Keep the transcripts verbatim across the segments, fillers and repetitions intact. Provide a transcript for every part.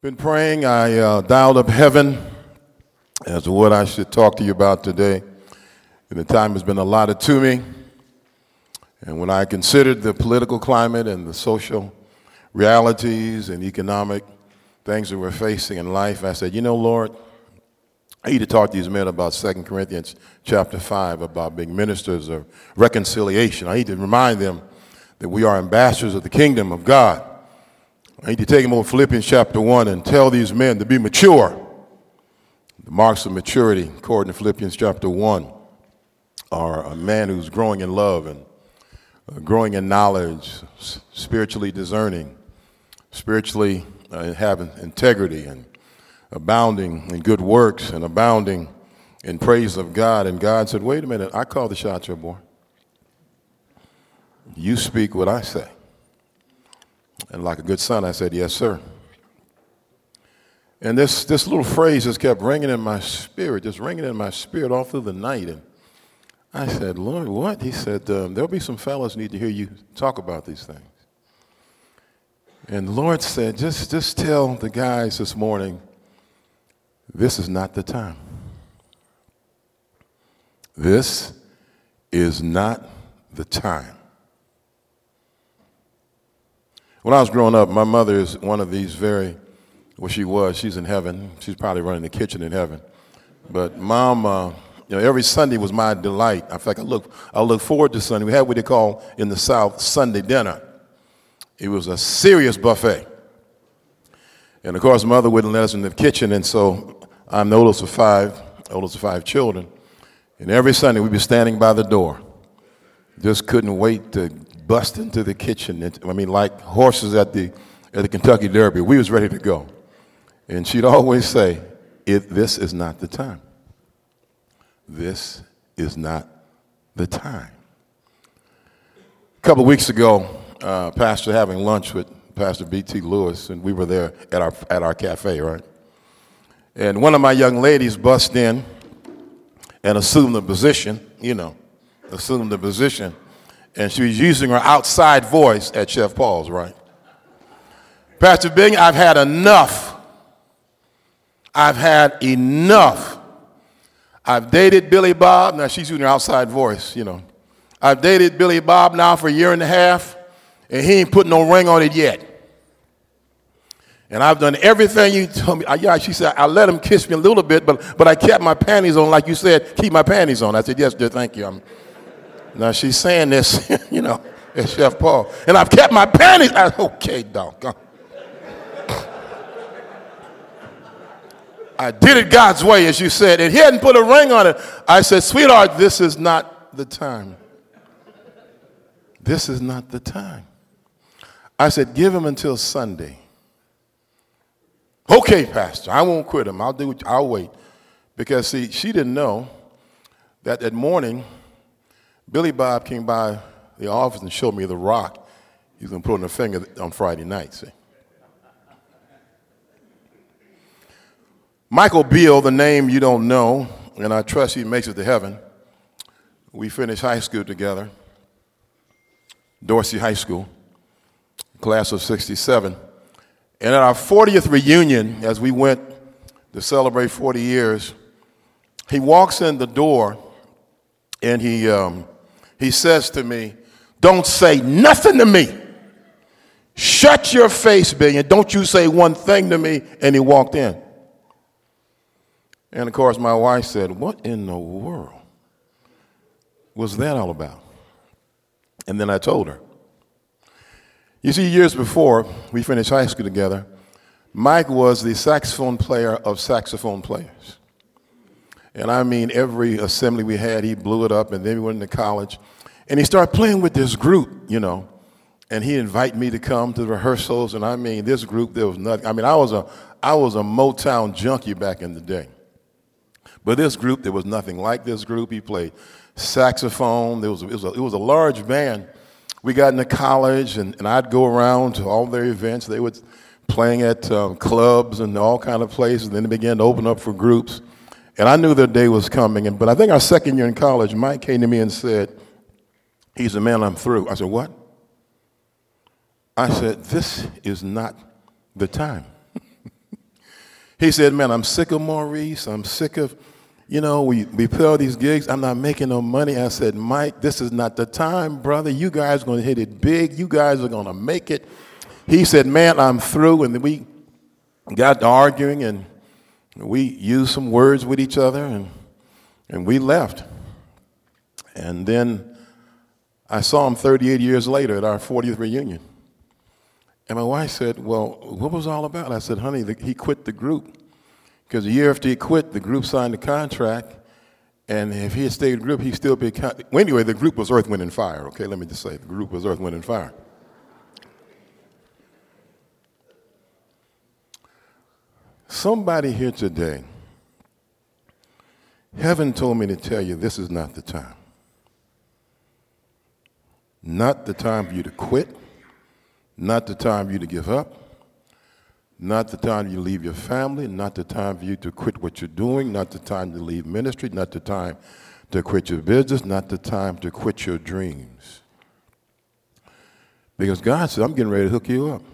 Been praying. I uh, dialed up heaven as to what I should talk to you about today. And the time has been allotted to me. And when I considered the political climate and the social realities and economic things that we're facing in life, I said, you know, Lord, I need to talk to these men about Second Corinthians chapter five, about being ministers of reconciliation. I need to remind them that we are ambassadors of the kingdom of God. I need to take them over Philippians chapter one and tell these men to be mature. The marks of maturity, according to Philippians chapter one, are a man who's growing in love and uh, growing in knowledge, s- spiritually discerning, spiritually uh, having integrity and abounding in good works and abounding in praise of God. And God said, wait a minute, I call the shots here, boy. You speak what I say. And like a good son, I said, yes, sir. And this, this little phrase just kept ringing in my spirit, just ringing in my spirit all through the night. And I said, Lord, what? He said, um, there'll be some fellows need to hear you talk about these things. And the Lord said, just, just tell the guys this morning, this is not the time. This is not the time. When I was growing up, my mother is one of these very, well, she was, she's in heaven. She's probably running the kitchen in heaven. But Mom, uh, you know, every Sunday was my delight. In fact, I look, I look forward to Sunday. We had what they call in the South Sunday dinner. It was a serious buffet. And of course, Mother wouldn't let us in the kitchen, and so I'm the oldest of five, oldest of five children. And every Sunday we'd be standing by the door. Just couldn't wait to bust into the kitchen. I mean, like horses at the at the Kentucky Derby. We was ready to go. And she'd always say, it, this is not the time. This is not the time. A couple of weeks ago, uh, Pastor having lunch with Pastor B T Lewis, and we were there at our at our cafe, right? And one of my young ladies bust in and assumed the position, you know, assumed the position. And she was using her outside voice at Chef Paul's, right? Pastor Bing, I've had enough. I've had enough. I've dated Billy Bob. Now she's using her outside voice, you know. I've dated Billy Bob now for a year and a half, and he ain't put no ring on it yet. And I've done everything you told me. I, yeah, she said, I let him kiss me a little bit, but but I kept my panties on like you said, keep my panties on. I said, yes, dear, thank you. I'm, now she's saying this, you know, as Chef Paul. And I've kept my panties. I, okay, doggone. I did it God's way, as you said, and he hadn't put a ring on it. I said, sweetheart, this is not the time. This is not the time. I said, give him until Sunday. Okay, Pastor, I won't quit him. I'll do it. I'll wait. Because, see, she didn't know that that morning, Billy Bob came by the office and showed me the rock he was going to put on the finger on Friday night, see. Michael Beale, the name you don't know, and I trust he makes it to heaven. We finished high school together, Dorsey High School, class of sixty-seven. And at our fortieth reunion, as we went to celebrate forty years, he walks in the door and he um, he says to me, don't say nothing to me. Shut your face, Billy, and don't you say one thing to me. And he walked in. And of course, my wife said, what in the world was that all about? And then I told her. You see, years before we finished high school together, Mike was the saxophone player of saxophone players. And I mean, every assembly we had, he blew it up, and then we went into college. And he started playing with this group, you know, and he invited me to come to the rehearsals. And I mean, this group, there was nothing. I mean, I was a, I was a Motown junkie back in the day. But this group, there was nothing like this group. He played saxophone. There was, it was a, it was a large band. We got into college, and, and I'd go around to all their events. They were playing at um, clubs and all kind of places. And then they began to open up for groups. And I knew their day was coming. And, but I think our second year in college, Mike came to me and said, he's the man, I'm through. I said, what? I said, this is not the time. He said, man, I'm sick of Maurice. I'm sick of, you know, we, we play all these gigs. I'm not making no money. I said, Mike, this is not the time, brother. You guys are going to hit it big. You guys are going to make it. He said, man, I'm through. And then we got to arguing, and we used some words with each other, and, and we left. And then I saw him thirty-eight years later at our fortieth reunion. And my wife said, well, what was it all about? I said, honey, the, he quit the group. Because a year after he quit, the group signed the contract. And if he had stayed in the group, he'd still be... Con- well, anyway, the group was Earth, Wind, and Fire. Okay, let me just say, the group was Earth, Wind, and Fire. Somebody here today, heaven told me to tell you this is not the time. Not the time for you to quit. Not the time for you to give up. Not the time you leave your family. Not the time for you to quit what you're doing. Not the time to leave ministry. Not the time to quit your business. Not the time to quit your dreams. Because God said, I'm getting ready to hook you up.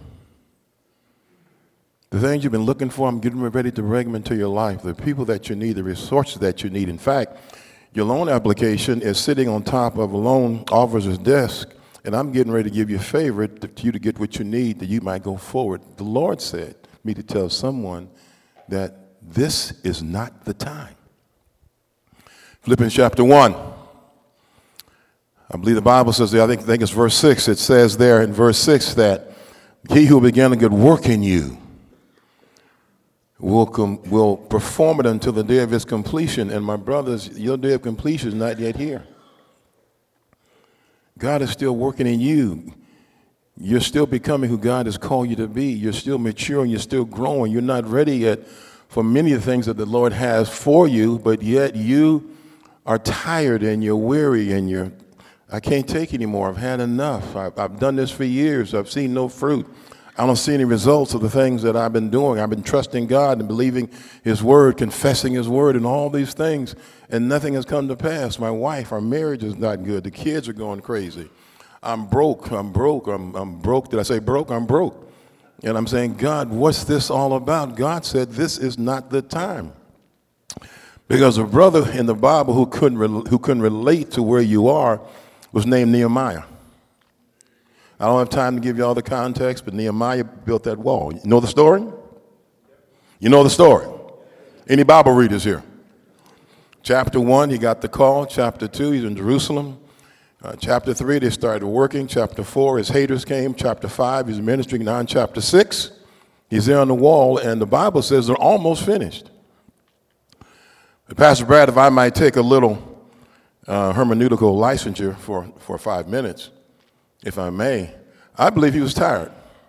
The things you've been looking for, I'm getting ready to bring them into your life. The people that you need, the resources that you need. In fact, your loan application is sitting on top of a loan officer's desk, and I'm getting ready to give you a favor to you to get what you need that you might go forward. The Lord said me to tell someone that this is not the time. Philippians chapter one. I believe the Bible says there, I think, I think it's verse six. It says there in verse six that he who began a good work in you will com- will perform it until the day of its completion. And my brothers, your day of completion is not yet here. God is still working in you. You're still becoming who God has called you to be. You're still maturing. You're still growing. You're not ready yet for many of the things that the Lord has for you, but yet you are tired and you're weary and you're, I can't take anymore. I've had enough. I've, I've done this for years. I've seen no fruit. I don't see any results of the things that I've been doing. I've been trusting God and believing his word, confessing his word, and all these things, and nothing has come to pass. My wife, our marriage is not good. The kids are going crazy. I'm broke. I'm broke. I'm, I'm broke. Did I say broke? I'm broke. And I'm saying, God, what's this all about? God said, this is not the time. Because a brother in the Bible who couldn't, re- who couldn't relate to where you are was named Nehemiah. I don't have time to give you all the context, but Nehemiah built that wall. You know the story? You know the story? Any Bible readers here? Chapter one, he got the call. Chapter two, he's in Jerusalem. Uh, chapter three, they started working. Chapter four, his haters came. Chapter five, he's ministering. Now in chapter six, he's there on the wall, and the Bible says they're almost finished. But Pastor Brad, if I might take a little uh, hermeneutical licensure for, for five minutes, if I may, I believe he was tired.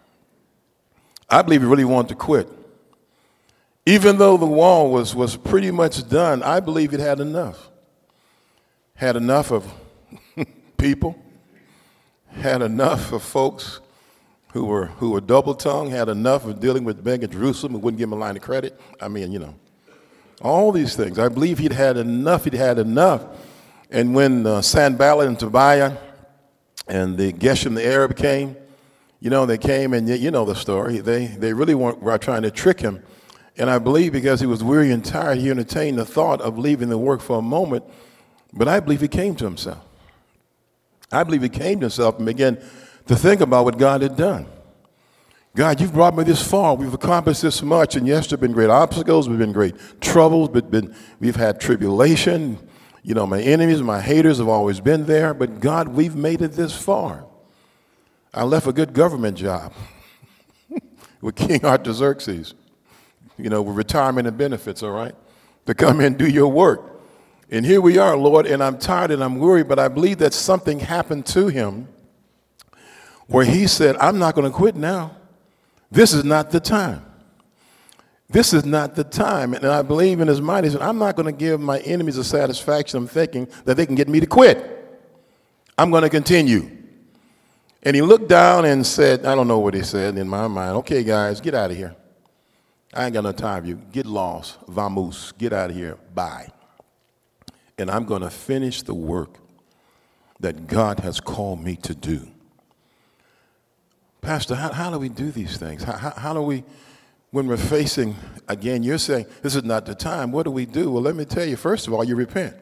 I believe he really wanted to quit. Even though the wall was, was pretty much done, I believe he'd had enough. Had enough of people, had enough of folks who were who were double-tongued, had enough of dealing with Bank of Jerusalem who wouldn't give him a line of credit. I mean, you know, all these things. I believe he'd had enough. He'd had enough. And when uh, Sanballat and Tobiah and the Geshem, the Arab, came, you know, they came, and you know the story. They they really weren't, were trying to trick him. And I believe because he was weary and tired, he entertained the thought of leaving the work for a moment. But I believe he came to himself. I believe he came to himself and began to think about what God had done. God, you've brought me this far. We've accomplished this much. And yes, there have been great obstacles. We've been great troubles. But been, we've had tribulation. You know, my enemies, my haters have always been there. But God, we've made it this far. I left a good government job with King Artaxerxes, you know, with retirement and benefits, all right, to come in and do your work. And here we are, Lord, and I'm tired and I'm worried, but I believe that something happened to him where he said, I'm not going to quit now. This is not the time. This is not the time. And I believe in his mind, he said, I'm not going to give my enemies a satisfaction of thinking that they can get me to quit. I'm going to continue. And he looked down and said, I don't know what he said in my mind. Okay, guys, get out of here. I ain't got no time for you. Get lost. Vamos. Get out of here. Bye. And I'm going to finish the work that God has called me to do. Pastor, how, how do we do these things? How, how, how do we when we're facing, again, you're saying, this is not the time. What do we do? Well, let me tell you, first of all, you repent.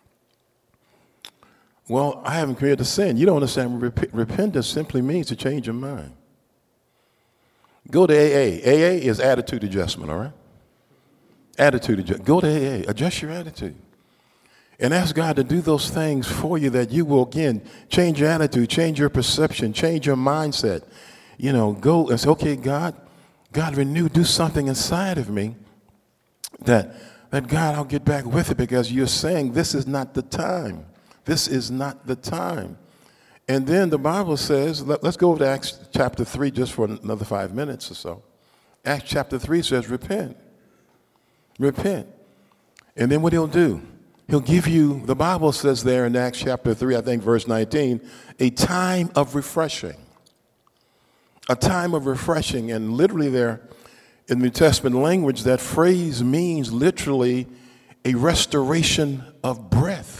Well, I haven't created a sin. You don't understand. Rep- repentance simply means to change your mind. Go to A A. A A is attitude adjustment, all right? Attitude adjustment. Go to A A. Adjust your attitude. And ask God to do those things for you that you will, again, change your attitude, change your perception, change your mindset. You know, go and say, okay, God, God, renew, do something inside of me that, that God, I'll get back with it because you're saying this is not the time. This is not the time. And then the Bible says, let, let's go over to Acts chapter three just for another five minutes or so. Acts chapter three says, repent. Repent. And then what he'll do, he'll give you, the Bible says there in Acts chapter three, I think verse nineteen, a time of refreshing. A time of refreshing. And literally there in the New Testament language, that phrase means literally a restoration of breath.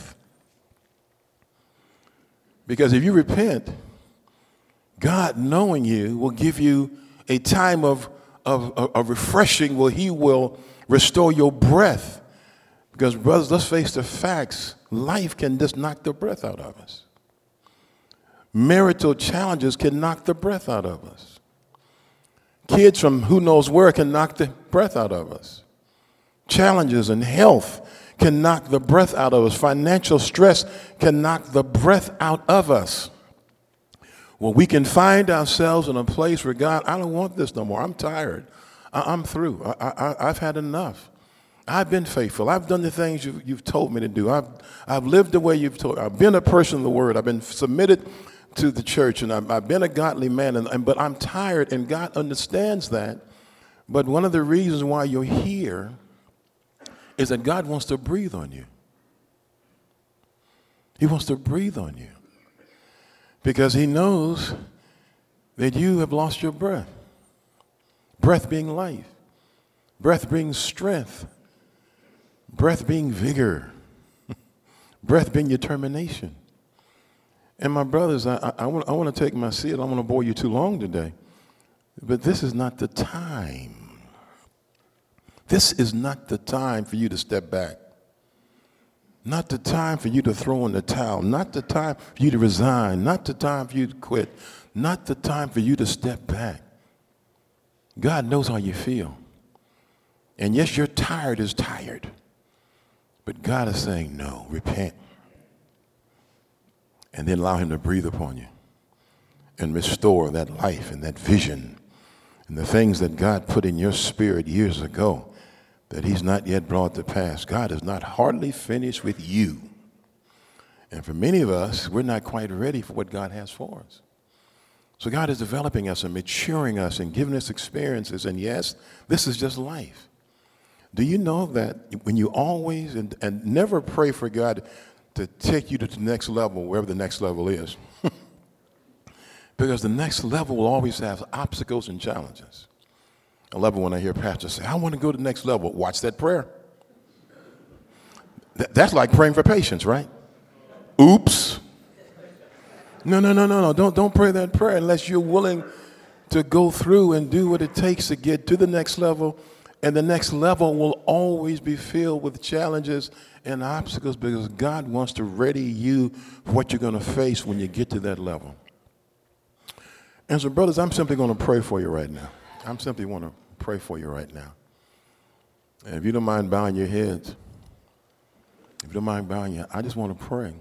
Because if you repent, God, knowing you, will give you a time of, of, of refreshing where he will restore your breath. Because, brothers, let's face the facts. Life can just knock the breath out of us. Marital challenges can knock the breath out of us. Kids from who knows where can knock the breath out of us. Challenges in health can knock the breath out of us. Financial stress can knock the breath out of us. Well, we can find ourselves in a place where, God, I don't want this no more. I'm tired. I- I'm through. I- I- I've had enough. I've been faithful. I've done the things you've, you've told me to do. I've, I've lived the way you've told. I've been a person of the word. I've been submitted to the church, and I've, I've been a godly man, and, and, but I'm tired, and God understands that. But one of the reasons why you're here is that God wants to breathe on you. He wants to breathe on you because he knows that you have lost your breath. Breath being life. Breath being strength. Breath being vigor. Breath being determination. And my brothers, I, I, I, want, I want to take my seat. I don't want to bore you too long today. But this is not the time. This is not the time for you to step back. Not the time for you to throw in the towel. Not the time for you to resign. Not the time for you to quit. Not the time for you to step back. God knows how you feel. And yes, you're tired as tired. But God is saying, no, repent. And then allow him to breathe upon you and restore that life and that vision and the things that God put in your spirit years ago that he's not yet brought to pass. God is not hardly finished with you. And for many of us, we're not quite ready for what God has for us. So God is developing us and maturing us and giving us experiences. And yes, this is just life. Do you know that when you always and, and never pray for God to take you to the next level, wherever the next level is, because the next level will always have obstacles and challenges. I love it when I hear pastors say, I want to go to the next level. Watch that prayer. Th- that's like praying for patience, right? Oops. No, no, no, no, no. Don't, don't pray that prayer unless you're willing to go through and do what it takes to get to the next level. And the next level will always be filled with challenges and obstacles because God wants to ready you for what you're going to face when you get to that level. And so, brothers, I'm simply going to pray for you right now. I'm simply want to pray for you right now. And if you don't mind bowing your heads, if you don't mind bowing your, I just want to pray.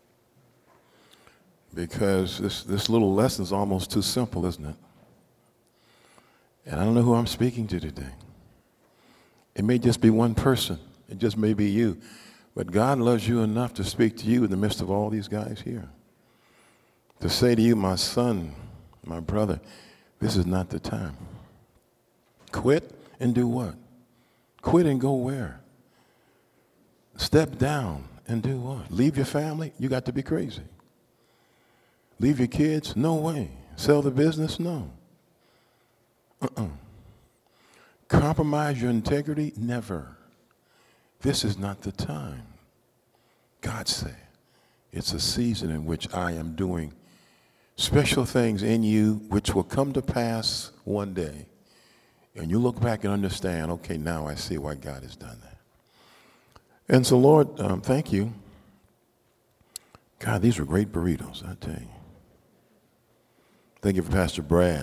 Because this, this little lesson is almost too simple, isn't it? And I don't know who I'm speaking to today. It may just be one person. It just may be you. But God loves you enough to speak to you in the midst of all these guys here. To say to you, my son, my brother, this is not the time. Quit and do what? Quit and go where? Step down and do what? Leave your family? You got to be crazy. Leave your kids? No way. Sell the business? No. Uh-uh. Compromise your integrity? Never. This is not the time. God said, it's a season in which I am doing special things in you which will come to pass one day. And you look back and understand, okay, now I see why God has done that. And so, Lord, um, thank you. God, these are great burritos, I tell you. Thank you for Pastor Brad.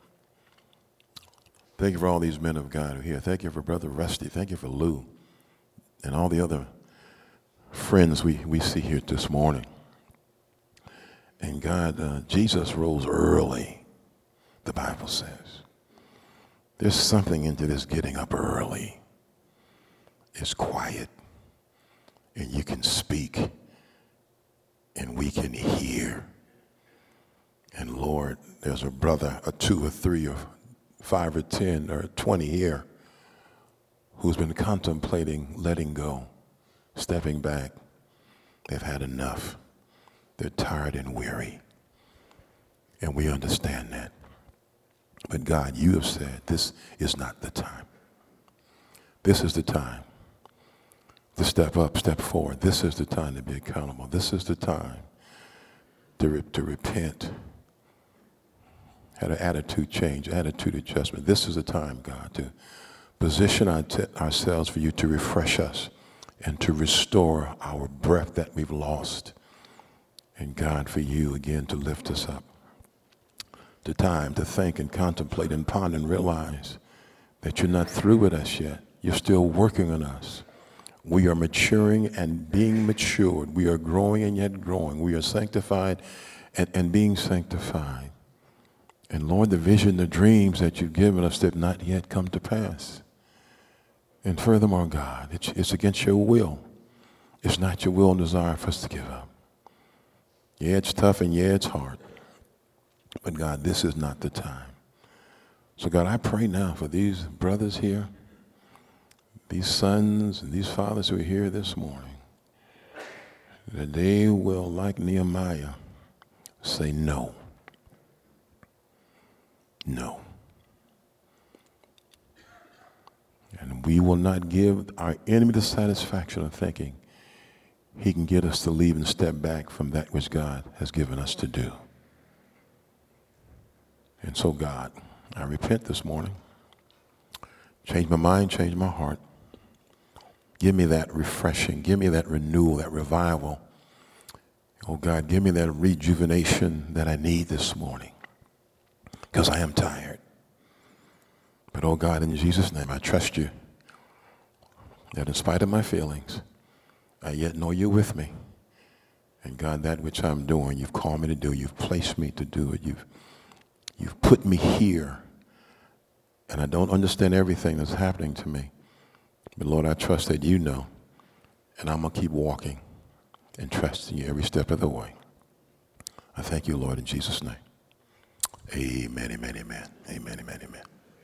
Thank you for all these men of God who are here. Thank you for Brother Rusty. Thank you for Lou and all the other friends we, we see here this morning. And God, uh, Jesus rose early, the Bible says. There's something into this getting up early. It's quiet, and you can speak, and we can hear. And Lord, there's a brother, a two or three or five or ten or twenty here who's been contemplating letting go, stepping back. They've had enough. They're tired and weary. And we understand that. But God, you have said this is not the time. This is the time to step up, step forward. This is the time to be accountable. This is the time to, re- to repent. Had an attitude change, attitude adjustment. This is the time, God, to position our t- ourselves for you to refresh us and to restore our breath that we've lost. And God, for you again to lift us up. The time to think and contemplate and ponder and realize that you're not through with us yet. You're still working on us. We are maturing and being matured. We are growing and yet growing. We are sanctified and, and being sanctified. And Lord, the vision, the dreams that you've given us did not yet come to pass. And furthermore, God, it's, it's against your will. It's not your will and desire for us to give up. Yeah, it's tough and yeah, it's hard. But God, this is not the time. So God, I pray now for these brothers here, these sons and these fathers who are here this morning, that they will, like Nehemiah, say no. No. And we will not give our enemy the satisfaction of thinking he can get us to leave and step back from that which God has given us to do. And so, God, I repent this morning. Change my mind, change my heart. Give me that refreshing. Give me that renewal, that revival. Oh, God, give me that rejuvenation that I need this morning. Because I am tired. But, oh, God, in Jesus' name, I trust you that in spite of my feelings, I yet know you're with me. And, God, that which I'm doing, you've called me to do. You've placed me to do it. You've, you've put me here. And I don't understand everything that's happening to me. But, Lord, I trust that you know. And I'm going to keep walking and trusting you every step of the way. I thank you, Lord, in Jesus' name. Amen, amen, amen. Amen, amen, amen.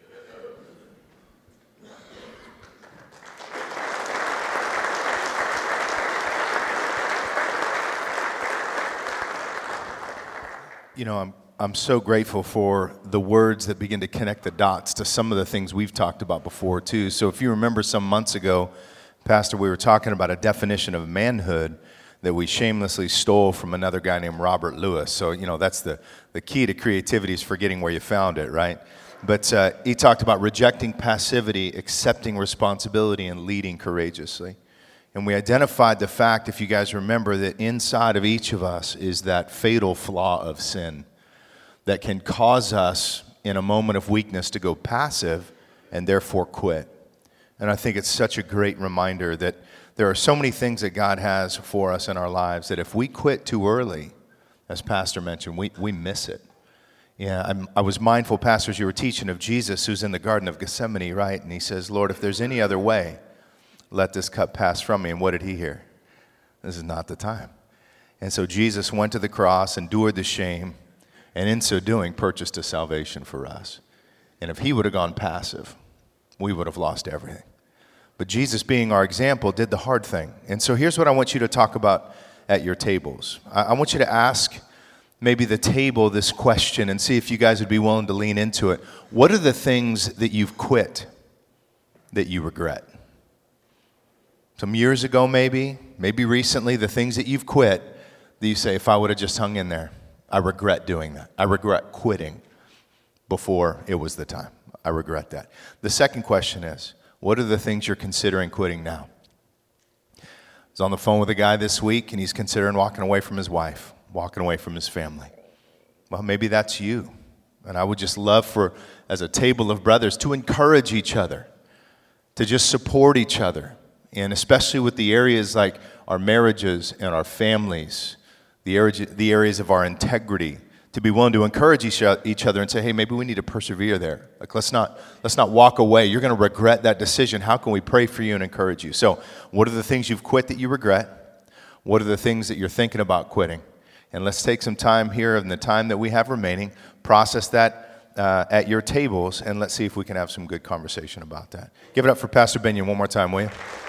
You know, I'm I'm so grateful for the words that begin to connect the dots to some of the things we've talked about before, too. So if you remember some months ago, Pastor, we were talking about a definition of manhood that we shamelessly stole from another guy named Robert Lewis. So, you know, that's the, the key to creativity is forgetting where you found it, right? But uh, he talked about rejecting passivity, accepting responsibility, and leading courageously. And we identified the fact, if you guys remember, that inside of each of us is that fatal flaw of sin that can cause us in a moment of weakness to go passive and therefore quit. And I think it's such a great reminder that there are so many things that God has for us in our lives that if we quit too early, as Pastor mentioned, we, we miss it. Yeah, I'm, I was mindful, Pastor, as you were teaching of Jesus who's in the Garden of Gethsemane, right? And he says, Lord, if there's any other way, let this cup pass from me. And what did he hear? This is not the time. And so Jesus went to the cross, endured the shame, and in so doing, purchased a salvation for us. And if he would have gone passive, we would have lost everything. But Jesus, being our example, did the hard thing. And so here's what I want you to talk about at your tables. I, I want you to ask maybe the table this question and see if you guys would be willing to lean into it. What are the things that you've quit that you regret? Some years ago maybe, maybe recently, the things that you've quit that you say, if I would have just hung in there, I regret doing that. I regret quitting before it was the time. I regret that. The second question is, what are the things you're considering quitting now? I was on the phone with a guy this week, and he's considering walking away from his wife, walking away from his family. Well, maybe that's you. And I would just love for, as a table of brothers, to encourage each other, to just support each other. And especially with the areas like our marriages and our families, the area, the areas of our integrity, to be willing to encourage each, each other and say, hey, maybe we need to persevere there. Like, let's not, let's not walk away. You're going to regret that decision. How can we pray for you and encourage you? So what are the things you've quit that you regret? What are the things that you're thinking about quitting? And let's take some time here in the time that we have remaining, process that uh, at your tables, and let's see if we can have some good conversation about that. Give it up for Pastor Binion one more time, will you?